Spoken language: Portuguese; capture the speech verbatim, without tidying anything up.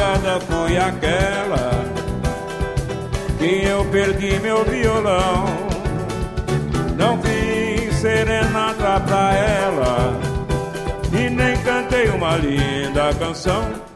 madrugada foi aquela que eu perdi meu violão. Não fiz serenata pra ela e nem cantei uma linda canção.